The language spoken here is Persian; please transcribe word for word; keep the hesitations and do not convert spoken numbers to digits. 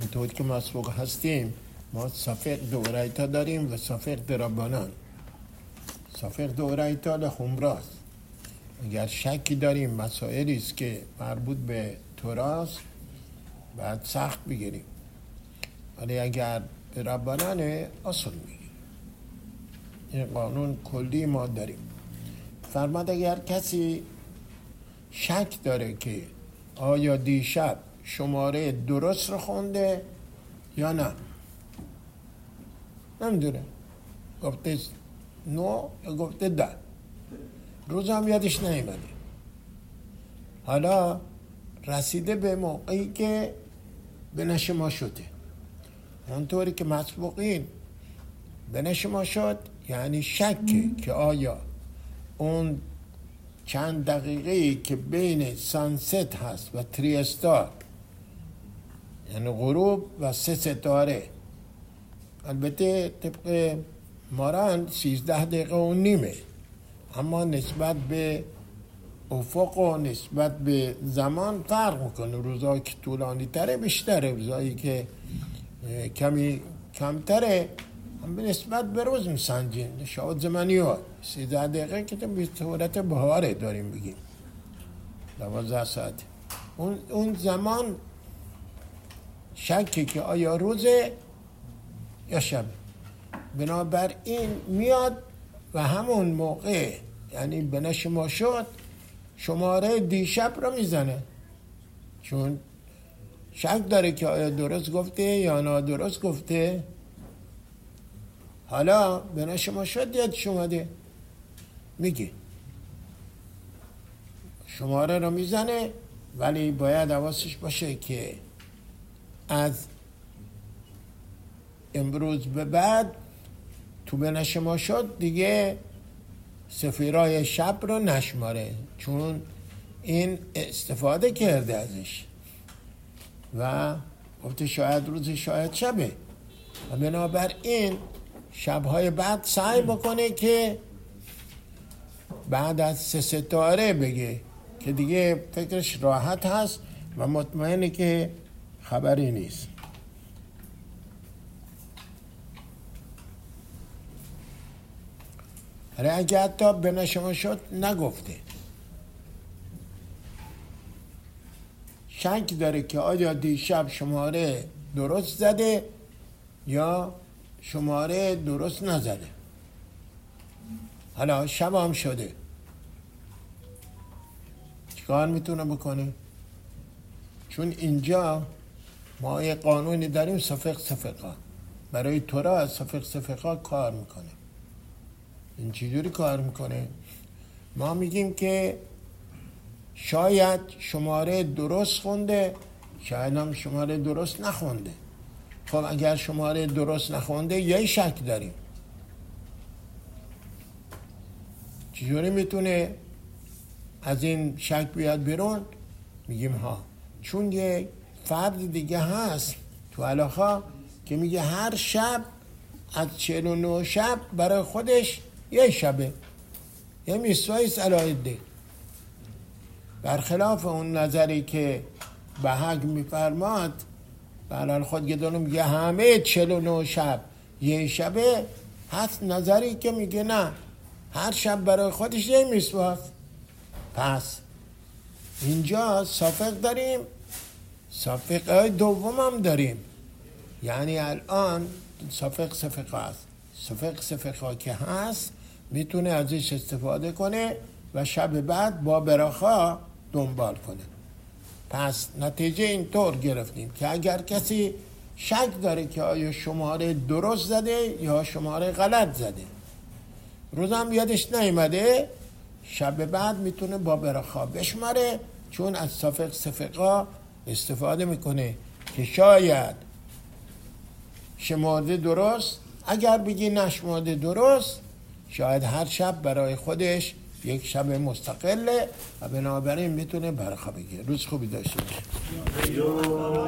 اونطور که مسبوق هستیم ما صفق دورایتا داریم و صفق درابانان. صفق دورایتا لخمراست. اگر شکی داریم مسائلی است که مربوط به توراست باید سخت بگیریم، ولی اگر به ربانانه اصل میگیم. این قانون کلی ما داریم. فرماد اگر کسی شک داره که آیا دیشب شماره درست رو خونده یا نه، نمیدونه، گفته نو یا گفته ده، روز هم یادش نیامده، حالا رسیده به موقعی که به نشما شده، اونطوری که مسبوقین به نشما شد، یعنی شکه که آیا اون چند دقیقه‌ای که بین سانست هست و تریستار، یعنی غروب و سه ستاره، البته طبق ماران سیزده دقیقه و نیمه، اما نسبت به افق و نسبت به زمان فرق میکنه. روزایی که طولانی تره بیشتره، روزایی که کمی کمتره هم به نسبت به روز میسنجین. شاید زمانی ها سیزده دقیقه که به صورت بهاره داریم بگیم دوازده ساعت. اون, اون زمان شکی که آیا روزه یا شب، بنابراین میاد و همون موقع، یعنی به نشما شد، شماره دیشب رو میزنه، چون شک داره که آیا درست گفته یا نادرست گفته. حالا به نشما شد یادش اومده، میگه شماره رو میزنه، ولی باید حواسش باشه که از امروز به بعد تو به نشما شد دیگه سفیرای شب رو نشماره، چون این استفاده کرده ازش و گفته شاید روز شاید شبه، و بنابراین شبهای بعد سعی بکنه که بعد از سه ستاره بگه که دیگه فکرش راحت هست و مطمئنه که خبری نیست. هره اگه حتی به نشما شد نگفته، شک داره که آیا دیشب شماره درست زده یا شماره درست نزده، حالا شب هم شده، چیکار میتونه بکنه؟ چون اینجا ما یه قانونی داریم، صفق صفقا، برای تورا صفق صفقا کار میکنه. این چجوری کار میکنه؟ ما میگیم که شاید شماره درست خونده، شاید هم شماره درست نخونده. خب اگر شماره درست نخونده یه شک داریم، چجوری میتونه از این شک بیاد بیرون؟ میگیم ها، چون یه فرد دیگه هست تو علاقه که میگه هر شب از چهل و نه شب برای خودش یه شبه، یه میسوای سلاحیده، برخلاف اون نظری که بهگ میفرماد برای خود گدانو میگه همه چهل و نه شب یه شبه. هست نظری که میگه نه، هر شب برای خودش یه میسواست. پس اینجا صفق داریم، صفق های دوم هم داریم، یعنی الان صفق صفقه هست. صفق صفقه که هست میتونه ازش استفاده کنه و شب بعد با براخا دنبال کنه. پس نتیجه اینطور گرفتیم که اگر کسی شک داره که آیا شماره درست زده یا شماره غلط زده، روزم یادش نیامده، شب بعد میتونه با براخا بشماره، چون از صفق صفقا استفاده میکنه که شاید شمارده درست، اگر بگی نشمارده درست، شاید هر شب برای خودش یک شب مستقله و بنابراین میتونه برخا بگیره. روز خوبی داشته باشه.